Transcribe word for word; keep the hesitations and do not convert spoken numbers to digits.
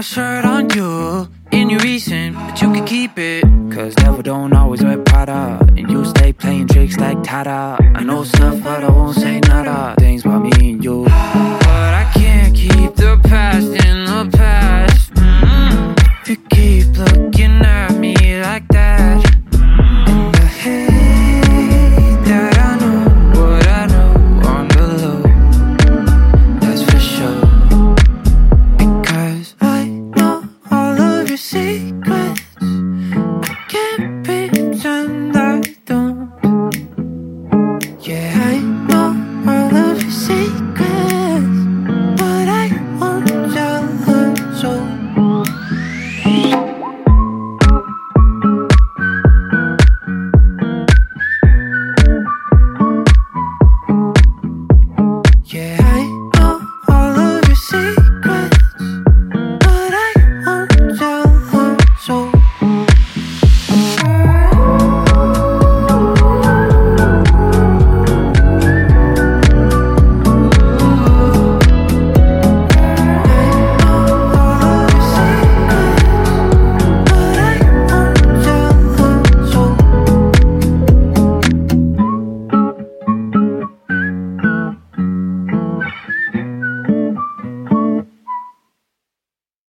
shirt on you. In your recent, but you can keep it. Cause never don't always wear Prada. And you stay playing tricks like Tada. I know stuff but I won't say nada. Things about me and you, but I can't keep the past in